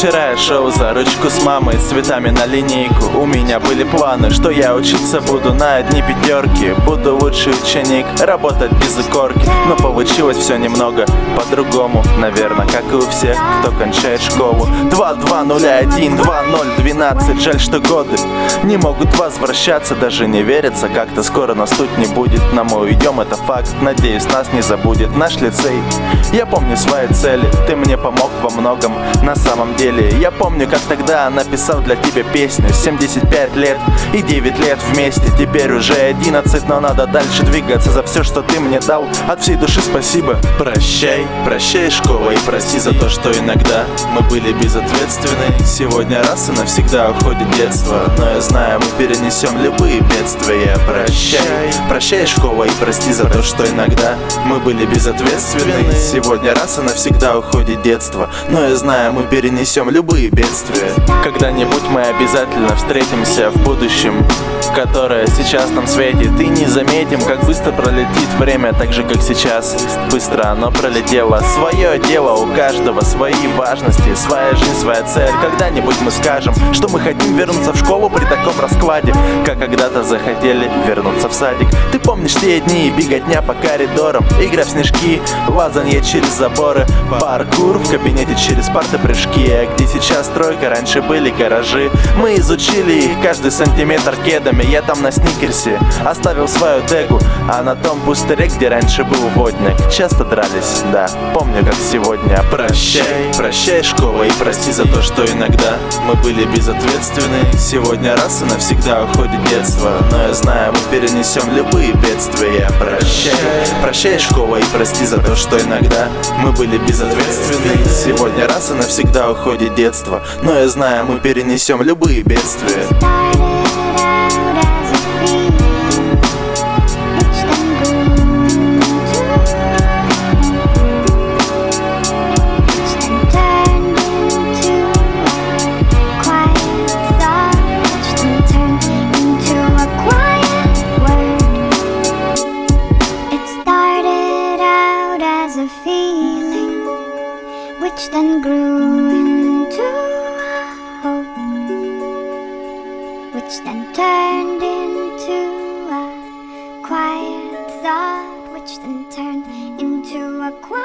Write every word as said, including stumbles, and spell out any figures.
Вчера я шел за ручку с мамой, с цветами на линейку. У меня были планы, что я учиться буду на одни пятерки. Буду лучший ученик, работать без икорки. Но получилось все немного по-другому, наверное, как и у всех, кто кончает школу. Два, два, ноль, один, два, ноль, двенадцать. Жаль, что годы не могут возвращаться. Даже не верится, как-то скоро нас тут не будет. Но мы уйдем, это факт, надеюсь, нас не забудет наш лицей. Я помню свои цели, ты мне помог во многом. На самом деле, я помню, как тогда написал для тебя песню. Семьдесят пять лет и девять лет вместе. Теперь уже одиннадцать, но надо дальше двигаться. За все, что ты мне дал, от всей души спасибо. Прощай, прощай, школа, и прости за то, что иногда мы были безответственны. Сегодня раз и навсегда уходит детство, но я знаю, мы перенесем любые бедствия. Прощай, прощай, школа, и прости за то, что иногда мы были безответственны. Сегодня раз и навсегда уходит детство, но я знаю, мы перенесем любые бедствия. Когда-нибудь мы обязательно встретимся в будущем, которое сейчас нам светит, и не заметим, как быстро пролетит время, так же, как сейчас. Быстро оно пролетело. Свое дело, у каждого свои важности, своя жизнь, своя цель. Когда-нибудь мы скажем, что мы хотим вернуться в школу при таком раскладе, как когда-то захотели вернуться в садик. Ты помнишь те дни, беготня по коридорам, игра в снежки, лазанье через заборы, паркур в кабинете через парты, прыжки. А где сейчас стройка, раньше были гаражи. Мы изучили их, каждый сантиметр кедами. Я там на сникерсе оставил свою тегу, а на том пустыре, где раньше был водник, часто дрались, да, помню как сегодня. Прощай, прощай, школа, и прости за то, что иногда мы были безответственны. Сегодня раз и навсегда уходит детство, но я знаю, мы перенесем любые бедствия. Прощай, прощай, школа, и прости за то, что иногда мы были безответственны. Сегодня раз и навсегда уходит детство, но я знаю, мы перенесем любые бедствия. Which then grew into a hope, which then turned into a quiet thought, which then turned into a quiet